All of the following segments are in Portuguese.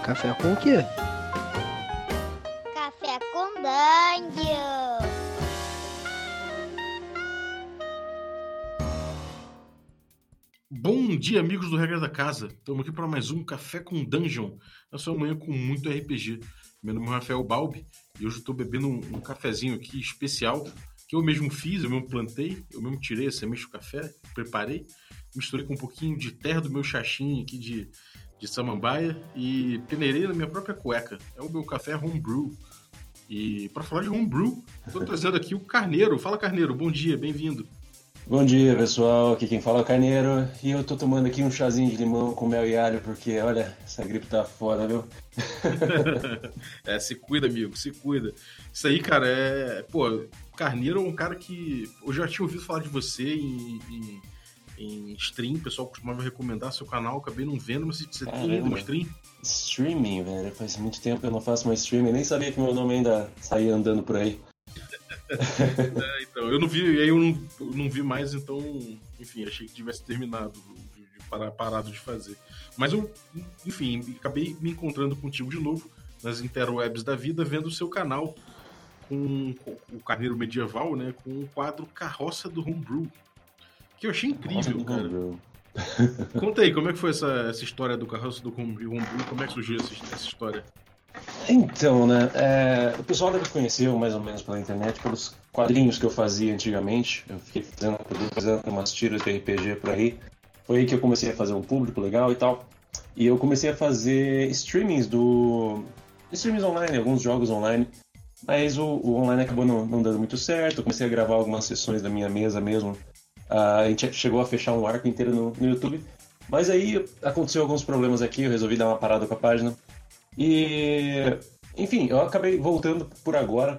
Café com o quê? Café com Dungeon. Bom dia, amigos do Regra da Casa. Estamos aqui para mais um Café com Dungeon. Na sua manhã com muito RPG. Meu nome é Rafael Balbi e hoje eu estou bebendo um cafezinho aqui especial que eu mesmo fiz, eu mesmo plantei, eu mesmo tirei a semente do café, preparei, misturei com um pouquinho de terra do meu chachim aqui de samambaia e peneirei na minha própria cueca. É o meu café homebrew. E para falar de homebrew, estou trazendo aqui o Carneiro. Fala, Carneiro, bom dia, bem-vindo. Bom dia, pessoal. Aqui quem fala é o Carneiro. E eu tô tomando aqui um chazinho de limão com mel e alho, porque, olha, essa gripe tá foda, viu? Se cuida, amigo, se cuida. Isso aí, cara, Pô, o Carneiro é um cara que... Eu já tinha ouvido falar de você em stream, o pessoal costumava recomendar seu canal, acabei não vendo, mas você tem ainda um stream? Streaming, velho. Faz muito tempo que eu não faço mais streaming. Nem sabia que meu nome ainda saía andando por aí. Então, eu não vi, e aí eu não vi mais, então, enfim, achei que tivesse terminado parado de fazer. Mas eu, enfim, acabei me encontrando contigo de novo nas interwebs da vida, vendo o seu canal com o Carneiro Medieval, né, com o quadro Carroça do Homebrew, que eu achei incrível, cara. Conta aí, como é que foi essa história do Carroça do Homebrew? Como é que surgiu essa história? Então, né, o pessoal deve conhecer mais ou menos pela internet, pelos quadrinhos que eu fazia antigamente. Eu fiquei fazendo umas tiras de RPG por aí. Foi aí que eu comecei a fazer um público legal e tal. E eu comecei a fazer streamings online, alguns jogos online. Mas o online acabou não dando muito certo. Eu comecei a gravar algumas sessões da minha mesa mesmo. A gente chegou a fechar um arco inteiro no YouTube. Mas aí aconteceu alguns problemas aqui, eu resolvi dar uma parada com a página. E, enfim, eu acabei voltando por agora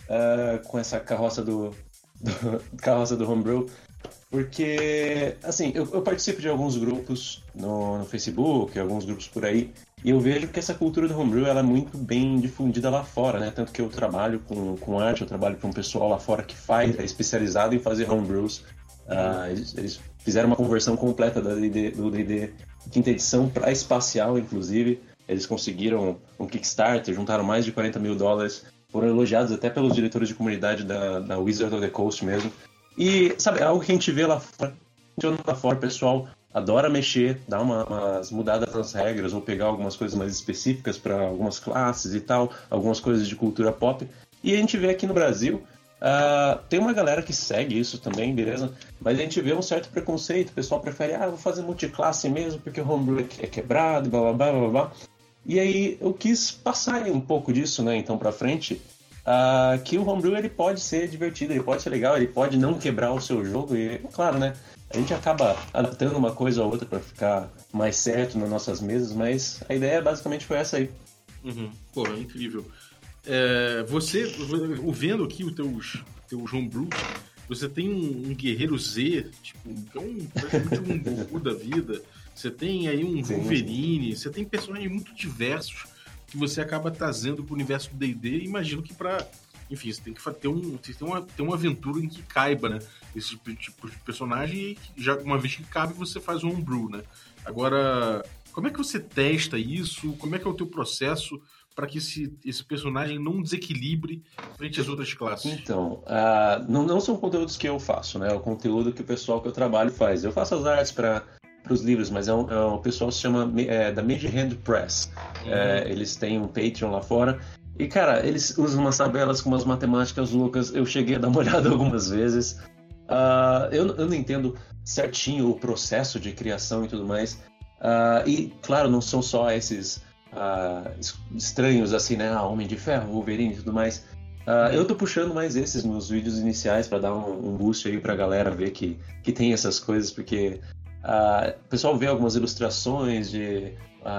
com essa carroça do Homebrew, porque, assim, eu participo de alguns grupos no Facebook, alguns grupos por aí, e eu vejo que essa cultura do Homebrew ela é muito bem difundida lá fora, né? Tanto que eu trabalho com arte, eu trabalho com um pessoal lá fora que é especializado em fazer Homebrews. Eles fizeram uma conversão completa do D&D quinta edição para espacial, inclusive. Eles conseguiram um Kickstarter, juntaram mais de $40 mil, foram elogiados até pelos diretores de comunidade da Wizards of the Coast mesmo. E, sabe, é algo que a gente vê lá fora, o pessoal adora mexer, dar umas mudadas nas regras, ou pegar algumas coisas mais específicas para algumas classes e tal, algumas coisas de cultura pop. E a gente vê aqui no Brasil, tem uma galera que segue isso também, beleza? Mas a gente vê um certo preconceito, o pessoal prefere, vou fazer multiclasse mesmo, porque o homebrew é quebrado, blá blá blá blá blá. E aí eu quis passar um pouco disso, né, então pra frente, que o homebrew ele pode ser divertido, ele pode ser legal, ele pode não quebrar o seu jogo e, claro, né, a gente acaba adaptando uma coisa ou outra pra ficar mais certo nas nossas mesas, mas a ideia basicamente foi essa aí. Uhum. Pô, é incrível. Você, vendo aqui os teus homebrews, você tem um guerreiro Z, tipo, que é praticamente um Goku da vida. Você tem aí um Wolverine, você tem personagens muito diversos que você acaba trazendo pro universo do D&D. Imagino que enfim, você tem que ter uma aventura em que caiba, né? Esse tipo de personagem, e já uma vez que cabe, você faz um homebrew, né? Agora, como é que você testa isso? Como é que é o teu processo para que esse personagem não desequilibre frente às outras classes? Então, não são conteúdos que eu faço, né? É o conteúdo que o pessoal que eu trabalho faz. Eu faço as artes para os livros, mas o pessoal se chama da Mage Hand Press. Eles têm um Patreon lá fora. E, cara, eles usam umas tabelas com umas matemáticas loucas. Eu cheguei a dar uma olhada algumas vezes. Eu não entendo certinho o processo de criação e tudo mais. E, claro, não são só esses estranhos assim, né? Homem de Ferro, Wolverine e tudo mais. Eu tô puxando mais esses nos vídeos iniciais para dar um boost aí pra galera ver que tem essas coisas, porque o pessoal vê algumas ilustrações de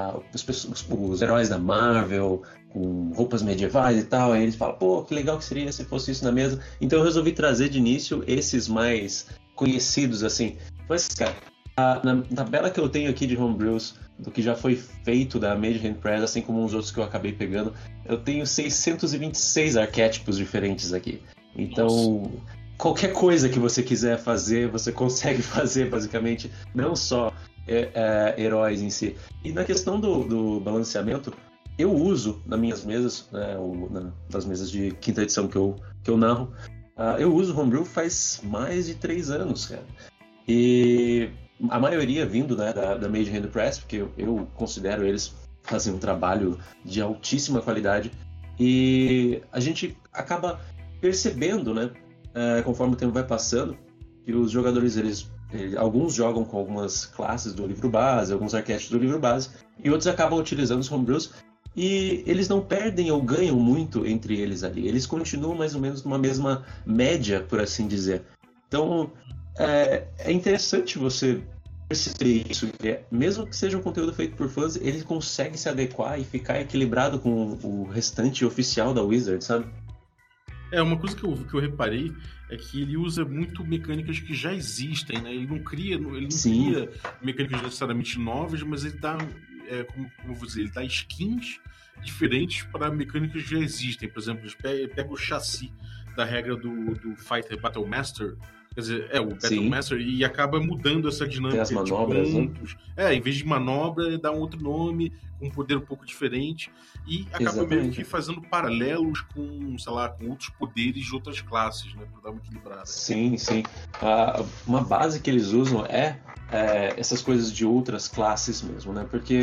os heróis da Marvel com roupas medievais e tal, aí eles falam, pô, que legal que seria se fosse isso na mesa. Então eu resolvi trazer de início esses mais conhecidos, assim. Mas, cara, na tabela que eu tenho aqui de homebrews, do que já foi feito da Mage Hand Press, assim como uns outros que eu acabei pegando, eu tenho 626 arquétipos diferentes aqui. Então, nossa, qualquer coisa que você quiser fazer, você consegue fazer, basicamente, não só heróis em si. E na questão do balanceamento, eu uso nas minhas mesas, né, nas mesas de quinta edição que eu narro, eu uso Homebrew faz mais de 3 anos, cara. E a maioria vindo, né, da Made Hand Press, porque eu considero eles fazem um trabalho de altíssima qualidade. E a gente acaba percebendo, né, conforme o tempo vai passando, que os jogadores, alguns jogam com algumas classes do livro base, alguns arquétipos do livro base, e outros acabam utilizando os homebrews, e eles não perdem ou ganham muito entre eles ali. Eles continuam mais ou menos numa mesma média, por assim dizer. Então, é interessante você perceber isso, que mesmo que seja um conteúdo feito por fãs, ele consegue se adequar e ficar equilibrado com o restante oficial da Wizard, sabe? Uma coisa que eu reparei é que ele usa muito mecânicas que já existem, né? Ele não cria mecânicas necessariamente novas, mas ele dá, como eu vou dizer, ele dá skins diferentes para mecânicas que já existem. Por exemplo, ele pega o chassi da regra do Fighter Battle Master, quer dizer, o Battle Master, e acaba mudando essa dinâmica de pontos. Em vez de manobra, ele dá um outro nome, com um poder um pouco diferente, e acaba meio que fazendo paralelos com, sei lá, com outros poderes de outras classes, né, para dar uma equilibrada. Sim. Uma base que eles usam é essas coisas de outras classes mesmo, né, porque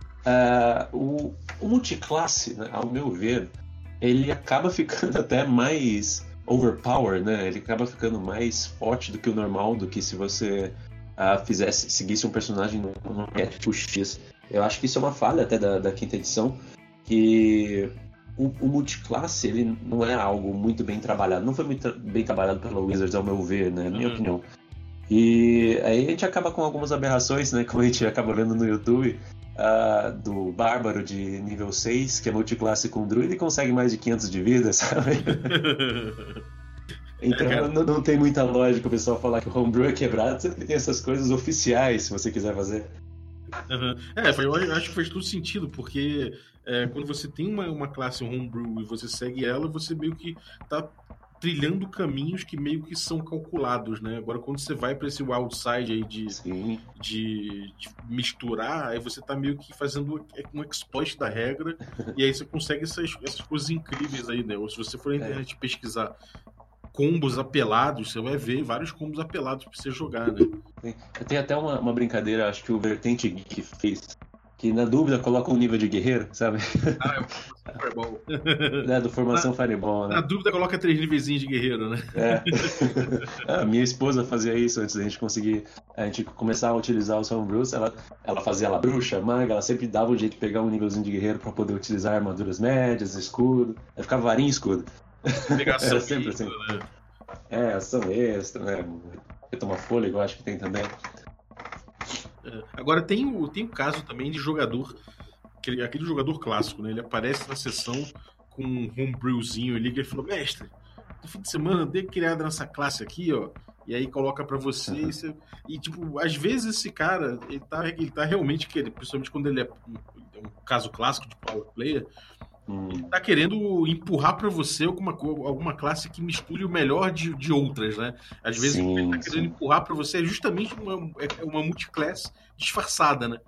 o multiclasse, né, ao meu ver, ele acaba ficando até mais overpower, né? Ele acaba ficando mais forte do que o normal, do que se você seguisse um personagem no arquétipo X. Eu acho que isso é uma falha até da quinta edição, que o multiclasse, ele não é algo muito bem trabalhado. Não foi muito bem trabalhado pela Wizards, ao meu ver, né? Na minha opinião. E aí a gente acaba com algumas aberrações, né? Como a gente acaba vendo no YouTube, do Bárbaro de nível 6, que é multiclasse com Druid e consegue mais de 500 de vida, sabe? Então não tem muita lógica o pessoal falar que o Homebrew é quebrado, você tem essas coisas oficiais, se você quiser fazer. Eu acho que faz todo sentido, porque quando você tem uma classe Homebrew e você segue ela, você meio que tá trilhando caminhos que meio que são calculados, né? Agora, quando você vai para esse wild side aí de misturar, aí você tá meio que fazendo um exploit da regra, e aí você consegue essas coisas incríveis aí, né? Ou se você for na internet pesquisar combos apelados, você vai ver vários combos apelados para você jogar, né? Tem até uma brincadeira, acho que o Vertente Geek fez, que na dúvida coloca um nível de guerreiro, sabe? É o Fireball. Do Formação Fireball, né? Na dúvida coloca 3 nivezinhos de guerreiro, né? Minha esposa fazia isso antes da gente conseguir, a gente começar a utilizar os Homebrews. Ela fazia ela bruxa, maga, ela sempre dava um jeito de pegar um nívelzinho de guerreiro pra poder utilizar armaduras médias, escudo. Aí ficava varinha e escudo. Pegação era sempre assim. Né? Ação extra, né? Tomar fôlego, eu acho que tem também. Agora tem o caso também de jogador, aquele jogador clássico, né? Ele aparece na sessão com um homebrewzinho, ele liga e fala: mestre, no fim de semana dei criada nessa classe aqui, ó, e aí coloca pra você, e tipo, às vezes esse cara, ele tá realmente querendo, principalmente quando ele é um caso clássico de power player, ele tá querendo empurrar pra você alguma classe que misture o melhor de outras, né? Às vezes o que ele tá querendo empurrar pra você é justamente uma multiclass disfarçada, né?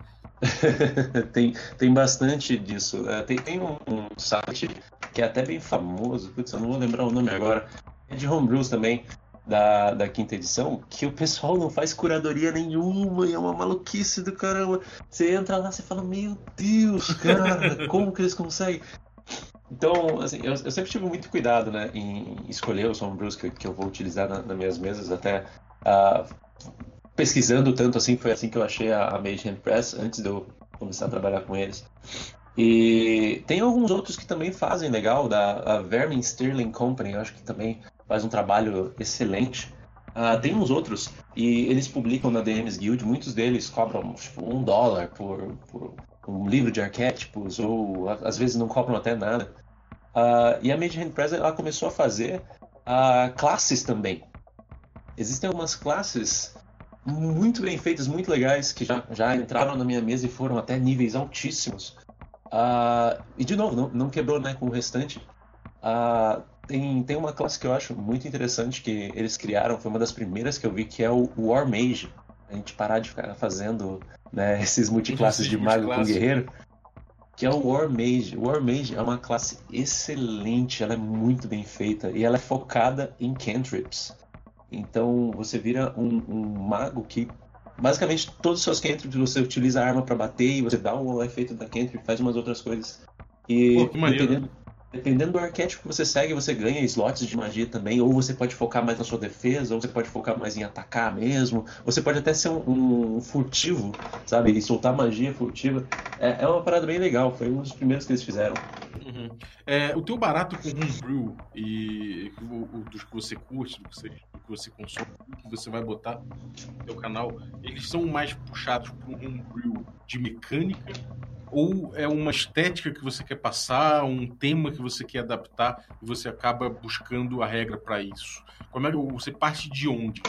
tem bastante disso. Tem um site que é até bem famoso, putz, eu não vou lembrar o nome agora, é de Homebrews também, da quinta edição, que o pessoal não faz curadoria nenhuma e é uma maluquice do caramba. Você entra lá e fala: meu Deus, cara, como que eles conseguem? Então, assim, eu sempre tive muito cuidado, né, em escolher os homebrews que eu vou utilizar nas minhas mesas, até pesquisando tanto assim, foi assim que eu achei a Mage Hand Press, antes de eu começar a trabalhar com eles. E tem alguns outros que também fazem legal, da Vermin Sterling Company, eu acho que também faz um trabalho excelente. Tem uns outros, e eles publicam na DMs Guild, muitos deles cobram tipo, $1 por um livro de arquétipos, ou às vezes não cobram até nada. E a Mage Hand Press, ela começou a fazer classes também. Existem algumas classes muito bem feitas, muito legais, que já entraram na minha mesa e foram até níveis altíssimos. E de novo, não quebrou, né, com o restante. Tem uma classe que eu acho muito interessante que eles criaram, foi uma das primeiras que eu vi, que é o War Mage. A gente parar de ficar fazendo, né, esses multiclasses de mago com guerreiro. que é o War Mage. O War Mage é uma classe excelente, ela é muito bem feita e ela é focada em cantrips. Então você vira um mago que basicamente todos os seus cantrips você utiliza a arma pra bater e você dá o efeito da cantrip, faz umas outras coisas. E Pô, que maneiro. dependendo do arquétipo que você segue, você ganha slots de magia também, ou você pode focar mais na sua defesa, ou você pode focar mais em atacar mesmo. Você pode até ser um furtivo, sabe? E soltar magia furtiva. É uma parada bem legal, foi um dos primeiros que eles fizeram. Uhum. O teu barato com Homebrew e dos que você curte, do que você consome, que você vai botar no teu canal, eles são mais puxados para um Homebrew de mecânica, ou é uma estética que você quer passar, um tema que você quer adaptar e você acaba buscando a regra para isso? Como é que você parte de onde?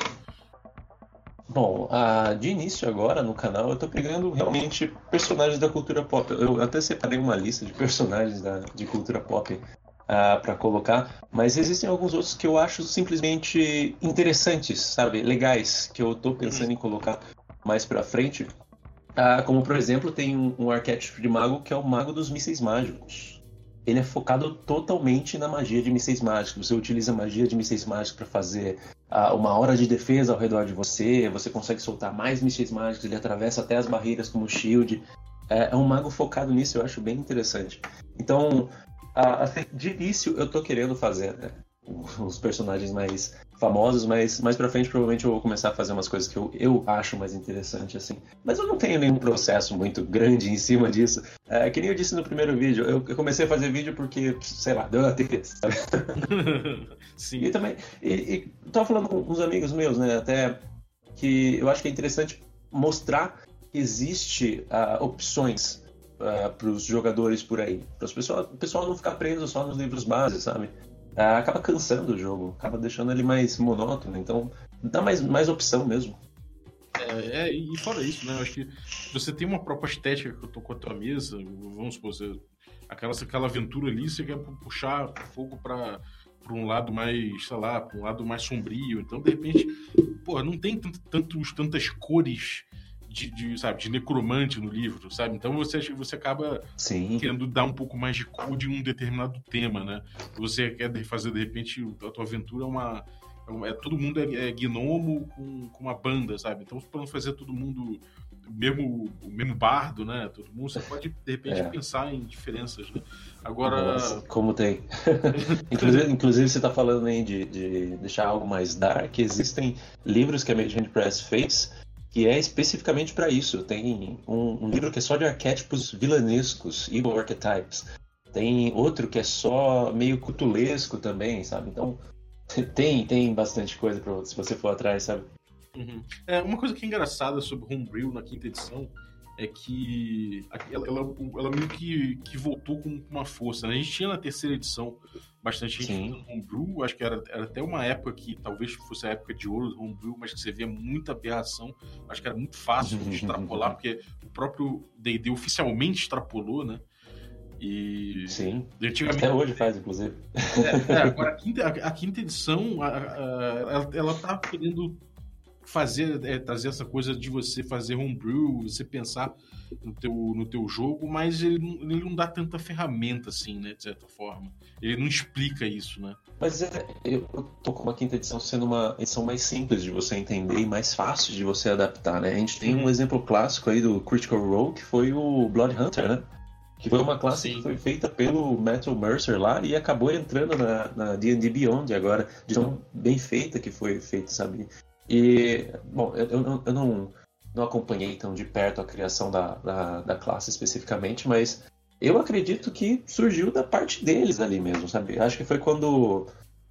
Bom, de início agora no canal eu tô pegando realmente personagens da cultura pop. Eu até separei uma lista de personagens de cultura pop para colocar, mas existem alguns outros que eu acho simplesmente interessantes, sabe? Legais, que eu tô pensando em colocar mais pra frente. Como, por exemplo, tem um arquétipo de mago que é o mago dos mísseis mágicos. Ele é focado totalmente na magia de mísseis mágicos. Você utiliza magia de mísseis mágicos para fazer uma hora de defesa ao redor de você. Você consegue soltar mais mísseis mágicos. Ele atravessa até as barreiras como shield. É um mago focado nisso, eu acho bem interessante. Então, de início, eu tô querendo fazer, né, os personagens mais famosos, mas mais pra frente provavelmente eu vou começar a fazer umas coisas que eu acho mais interessante, assim. Mas eu não tenho nenhum processo muito grande em cima disso. Que nem eu disse no primeiro vídeo, eu comecei a fazer vídeo porque, sei lá, deu na TV, sabe? Sim. E também, tava falando com uns amigos meus, né, até que eu acho que é interessante mostrar que existe opções para os jogadores por aí, para o pessoal não ficar preso só nos livros base, sabe? Acaba cansando o jogo, acaba deixando ele mais monótono, então dá mais opção mesmo. E fora isso, né? Eu acho que você tem uma própria estética que eu tô com a tua mesa, vamos supor, aquela aventura ali, você quer puxar fogo para um lado mais, sei lá, para um lado mais sombrio, então de repente, não tem tantas cores de necromante no livro, sabe? Então você acaba querendo dar um pouco mais de cor de um determinado tema, né? Você quer fazer, de repente, a tua aventura todo mundo é gnomo com uma banda, sabe? Então, para não fazer todo mundo o mesmo bardo, né? Todo mundo, você pode, de repente, pensar em diferenças, né? Agora... Nossa, como tem. inclusive, você tá falando aí de deixar algo mais dark. Existem livros que a Made Hand Press fez que é especificamente para isso. Tem um livro que é só de arquétipos vilanescos, Evil Archetypes. Tem outro que é só meio cutulesco também, sabe? Então, tem bastante coisa se você for atrás, sabe? Uhum. Uma coisa que é engraçada sobre Homebrew na quinta edição é que ela meio que voltou com uma força, né? A gente tinha na terceira edição bastante gente fazendo Homebrew, acho que era até uma época que talvez fosse a época de ouro do Homebrew, mas que você via muita aberração, acho que era muito fácil de extrapolar, porque o próprio D&D oficialmente extrapolou, né? E sim, até hoje faz, inclusive. Agora a quinta edição, ela tá querendo trazer essa coisa de você fazer homebrew, você pensar no teu jogo, mas ele não dá tanta ferramenta assim, né, de certa forma. Ele não explica isso, né? Mas eu tô com a quinta edição sendo uma edição mais simples de você entender e mais fácil de você adaptar, né? A gente tem um exemplo clássico aí do Critical Role, que foi o Blood Hunter, né? Que foi uma classe que foi feita pelo Matthew Mercer lá e acabou entrando na D&D Beyond agora, de tão bem feita que foi feita, sabe? E, bom, eu não acompanhei tão de perto a criação da classe especificamente, mas eu acredito que surgiu da parte deles ali mesmo, sabe? Acho que foi quando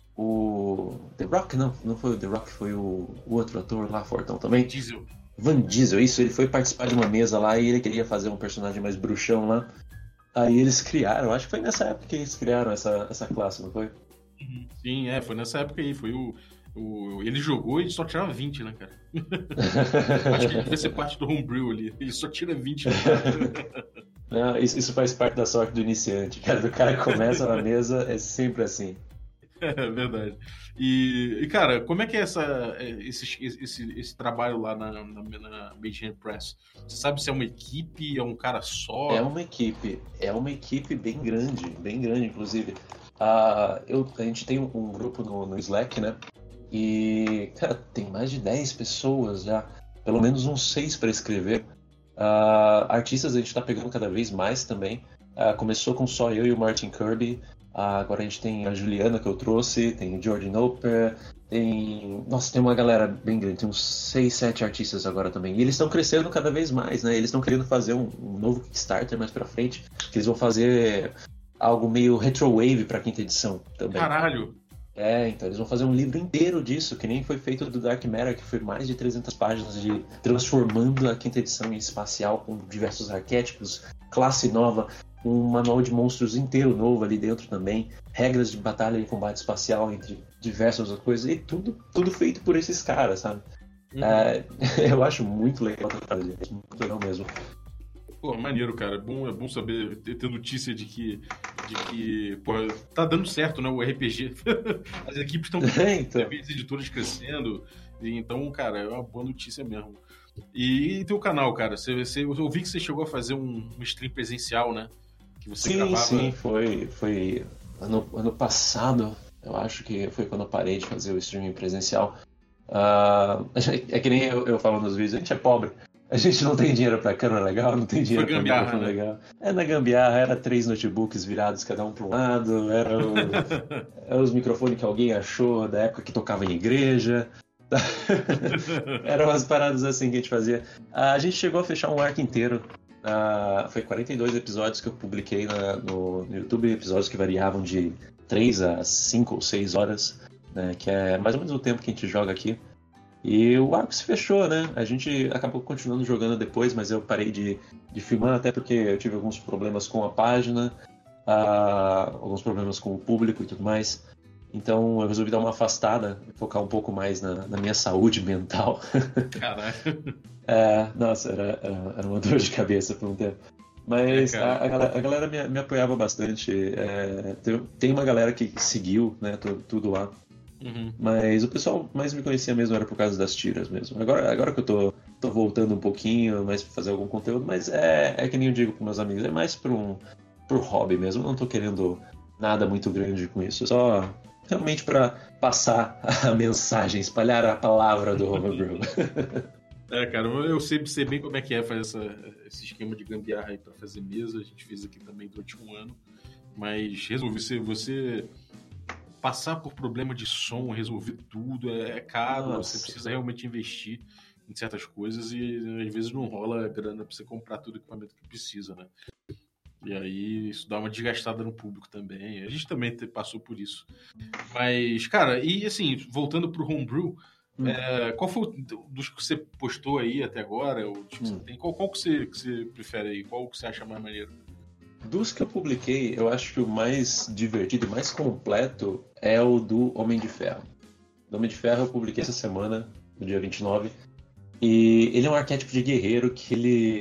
o The Rock, não foi o The Rock, foi o outro ator lá, fortão também. Van Diesel, isso, ele foi participar de uma mesa lá e ele queria fazer um personagem mais bruxão lá. Aí eles criaram, acho que foi nessa época que eles criaram essa classe, não foi? Sim, foi nessa época aí, foi ele jogou e só tirava 20, né, cara? Acho que ele devia ser parte do Homebrew ali, ele só tira 20. Né? Não, isso faz parte da sorte do iniciante, cara. O cara começa na mesa, é sempre assim. É verdade. E, cara, como é que é esse trabalho lá na Made Hand Press? Você sabe se é uma equipe, é um cara só? É uma equipe bem grande, inclusive. A gente tem um grupo no Slack, né? E, cara, tem mais de 10 pessoas já, pelo menos uns 6 para escrever. Artistas a gente tá pegando cada vez mais também. Começou com só eu e o Martin Kirby. Agora a gente tem a Juliana que eu trouxe, tem o Jordan Oper, tem uma galera bem grande, tem uns 6, 7 artistas agora também. E eles estão crescendo cada vez mais, né? Eles estão querendo fazer um novo Kickstarter mais pra frente, que eles vão fazer algo meio retrowave pra quinta edição também. Caralho! Então eles vão fazer um livro inteiro disso, que nem foi feito do Dark Matter, que foi mais de 300 páginas de transformando a quinta edição em espacial com diversos arquétipos, classe nova, um manual de monstros inteiro novo ali dentro também, regras de batalha e combate espacial entre diversas outras coisas, e tudo feito por esses caras, sabe? Eu acho muito legal trabalhar, muito legal mesmo. Pô, maneiro, cara. É bom saber, ter notícia de que pô, tá dando certo, né, o RPG. As equipes estão então. as editoras crescendo. Então, cara, é uma boa notícia mesmo. E teu canal, cara? Eu ouvi que você chegou a fazer um stream presencial, né? Que você gravava... Sim, foi ano passado. Eu acho que foi quando eu parei de fazer o streaming presencial. É que nem eu falo nos vídeos, a gente é pobre. A gente não tem dinheiro pra câmera legal, não tem dinheiro pra microfone legal. Na gambiarra, era 3 notebooks virados cada um para um lado, era os microfones que alguém achou da época que tocava em igreja. Eram umas paradas assim que a gente fazia. A gente chegou a fechar um arco inteiro. Foi 42 episódios que eu publiquei no YouTube, episódios que variavam de 3 a 5 ou 6 horas, né, que é mais ou menos o tempo que a gente joga aqui. E o arco se fechou, né? A gente acabou continuando jogando depois, mas eu parei de filmar até porque eu tive alguns problemas com a página, alguns problemas com o público e tudo mais. Então eu resolvi dar uma afastada, focar um pouco mais na minha saúde mental. Caralho. Nossa, era uma dor de cabeça por um tempo. Mas a galera me apoiava bastante. Tem uma galera que seguiu, né, tudo lá. Uhum. Mas o pessoal mais me conhecia mesmo era por causa das tiras mesmo. Agora que eu tô voltando um pouquinho mais pra fazer algum conteúdo, mas é que nem eu digo pros meus amigos, é mais por hobby mesmo. Eu não tô querendo nada muito grande com isso, só realmente pra passar a mensagem, espalhar a palavra do Homebrew. Cara, eu sei bem como é que é fazer esse esquema de gambiarra aí pra fazer mesa. A gente fez aqui também durante um ano, mas resolvi você passar por problema de som, resolver tudo, é caro. Nossa. Você precisa realmente investir em certas coisas e às vezes não rola grana pra você comprar todo o equipamento que precisa, né? E aí isso dá uma desgastada no público também. A gente também passou por isso. Mas, cara, e assim, voltando pro Homebrew, qual foi dos que você postou aí até agora? Qual que você prefere aí? Qual que você acha mais maneiro? Dos que eu publiquei, eu acho que o mais divertido e mais completo é o do Homem de Ferro. O Homem de Ferro eu publiquei essa semana, no dia 29. E ele é um arquétipo de guerreiro que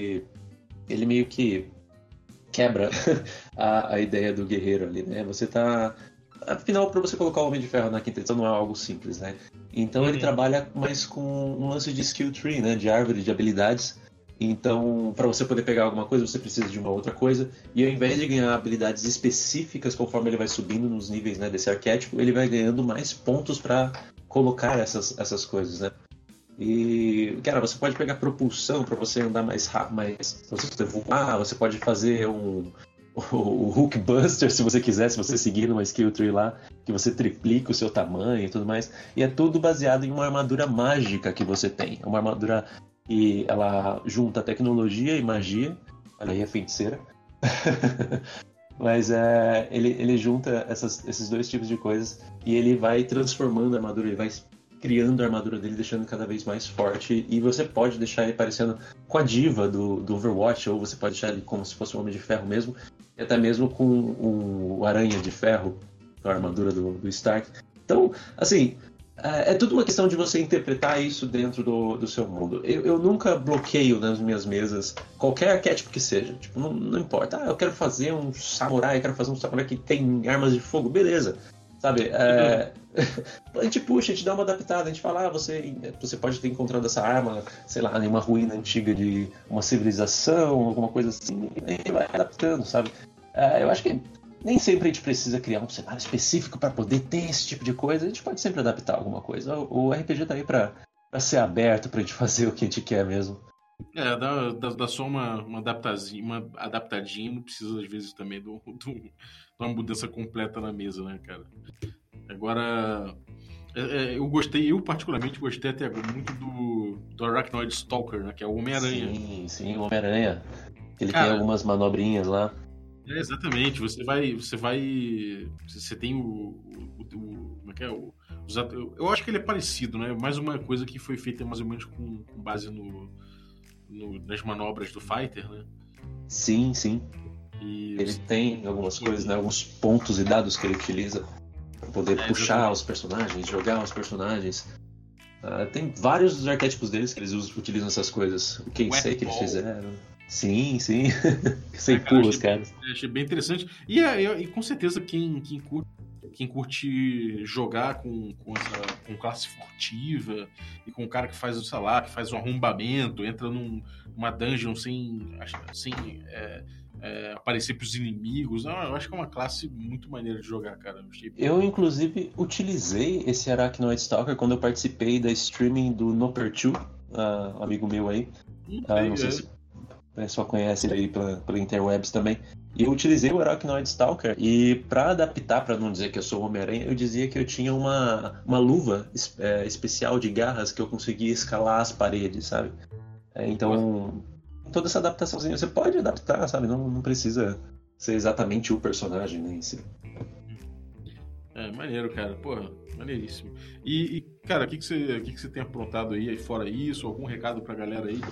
ele meio que quebra a ideia do guerreiro ali, né? Você tá... Afinal, para você colocar o Homem de Ferro na quinta edição não é algo simples, né? Então ele trabalha mais com um lance de skill tree, né? De árvore de habilidades. Então, para você poder pegar alguma coisa, você precisa de uma outra coisa. E ao invés de ganhar habilidades específicas conforme ele vai subindo nos níveis, né, desse arquétipo, ele vai ganhando mais pontos para colocar essas coisas, né? E, cara, você pode pegar propulsão para você andar mais rápido, pra você voar, você pode fazer o Hulk Buster, se você quiser, se você seguir numa skill tree lá, que você triplica o seu tamanho e tudo mais. E é tudo baseado em uma armadura mágica que você tem. Uma armadura... E ela junta tecnologia e magia. Olha aí a feiticeira. Mas ele junta esses dois tipos de coisas e ele vai transformando a armadura, ele vai criando a armadura dele, deixando cada vez mais forte. E você pode deixar ele parecendo com a diva do Overwatch, ou você pode deixar ele como se fosse um Homem de Ferro mesmo, e até mesmo com o Aranha de Ferro, a armadura do Stark. Então, assim... É tudo uma questão de você interpretar isso dentro do seu mundo. Eu nunca bloqueio nas minhas mesas qualquer arquétipo que seja. Tipo, não importa. Eu quero fazer um samurai que tem armas de fogo. Beleza. Sabe? A gente puxa, a gente dá uma adaptada, a gente fala, você pode ter encontrado essa arma, sei lá, em uma ruína antiga de uma civilização, alguma coisa assim, e a gente vai adaptando, sabe? Eu acho que nem sempre a gente precisa criar um cenário específico para poder ter esse tipo de coisa, a gente pode sempre adaptar alguma coisa. O RPG tá aí pra ser aberto, pra gente fazer o que a gente quer mesmo. Dá só uma adaptadinha, não precisa às vezes também de uma mudança completa na mesa, né, cara? Agora, eu particularmente gostei até agora muito do Arachnoid Stalker, né, que é o Homem-Aranha. Sim, o Homem-Aranha. Ele tem algumas manobrinhas lá. Exatamente, você tem como é que é? Eu acho que ele é parecido, né? Mais uma coisa que foi feita mais ou menos com base nas manobras do Fighter, né? Sim. E ele tem algumas coisas, né? Alguns pontos e dados que ele utiliza para poder puxar os personagens, jogar os personagens. Tem vários dos arquétipos deles que eles utilizam essessas coisas. O que sei que eles fizeram. Sim. Sem pulos, cara. Achei bem interessante. E com certeza quem curte jogar com classe furtiva e com um cara que faz, sei lá, que faz um arrombamento, entra numa dungeon sem aparecer pros inimigos. Não, eu acho que é uma classe muito maneira de jogar, cara. Eu inclusive, utilizei esse Arachnoid Stalker quando eu participei da streaming do Noper2, amigo meu aí. Não sei se o pessoal conhece ele aí pela Interwebs também. E eu utilizei o Arachnoid Stalker e para adaptar, para não dizer que eu sou o Homem-Aranha, eu dizia que eu tinha uma luva especial de garras que eu conseguia escalar as paredes, sabe? Então, toda essa adaptaçãozinha, você pode adaptar, sabe? Não precisa ser exatamente o personagem, né, em si. Maneiro, cara. Porra, maneiríssimo. E cara, o que você tem aprontado aí fora isso? Algum recado pra galera aí?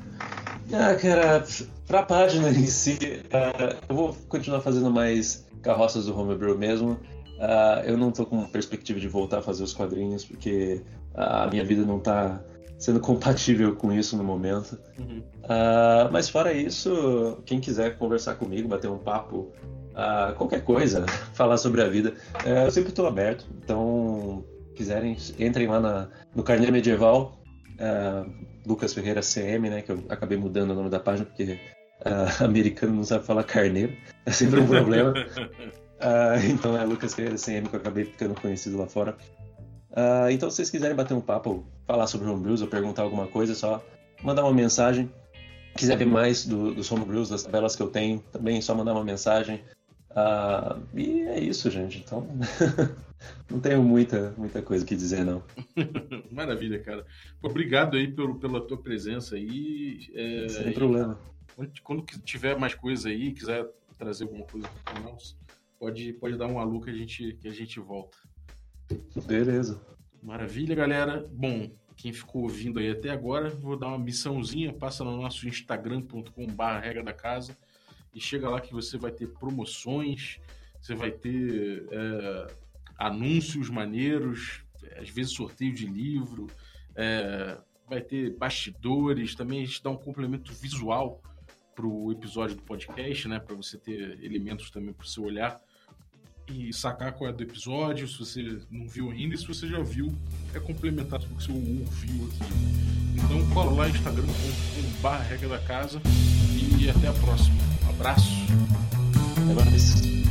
Cara, pra página em si, eu vou continuar fazendo mais carroças do Homebrew mesmo. Eu não tô com perspectiva de voltar a fazer os quadrinhos, porque a minha vida não tá sendo compatível com isso no momento. Uhum. Mas fora isso, quem quiser conversar comigo, bater um papo, qualquer coisa, falar sobre a vida, eu sempre tô aberto. Então, quiserem, entrem lá no Carneiro Medieval, Lucas Ferreira CM, né, que eu acabei mudando o nome da página porque americano não sabe falar carneiro, é sempre um problema. Então é Lucas Ferreira CM que eu acabei ficando conhecido lá fora. Então se vocês quiserem bater um papo, falar sobre homebrews ou perguntar alguma coisa, é só mandar uma mensagem. Quiser ver mais dos homebrews, das tabelas que eu tenho, também é só mandar uma mensagem. E é isso, gente. Então não tenho muita coisa que dizer, não. Maravilha, cara. Obrigado aí pela tua presença aí. Sem problema. Quando tiver mais coisa aí, quiser trazer alguma coisa para nós, pode dar um alô que a gente volta. Beleza. Maravilha, galera. Bom, quem ficou ouvindo aí até agora, vou dar uma missãozinha. Passa no nosso instagram.com/regra da casa e chega lá que você vai ter promoções, você vai ter anúncios maneiros, às vezes sorteio de livro, vai ter bastidores, também a gente dá um complemento visual pro episódio do podcast, né, para você ter elementos também para o seu olhar e sacar qual é do episódio, se você não viu ainda, e se você já viu, é complementado com o que você ouviu aqui. Então cola lá instagram.com/regra da casa e até a próxima. Um abraço. Até mais.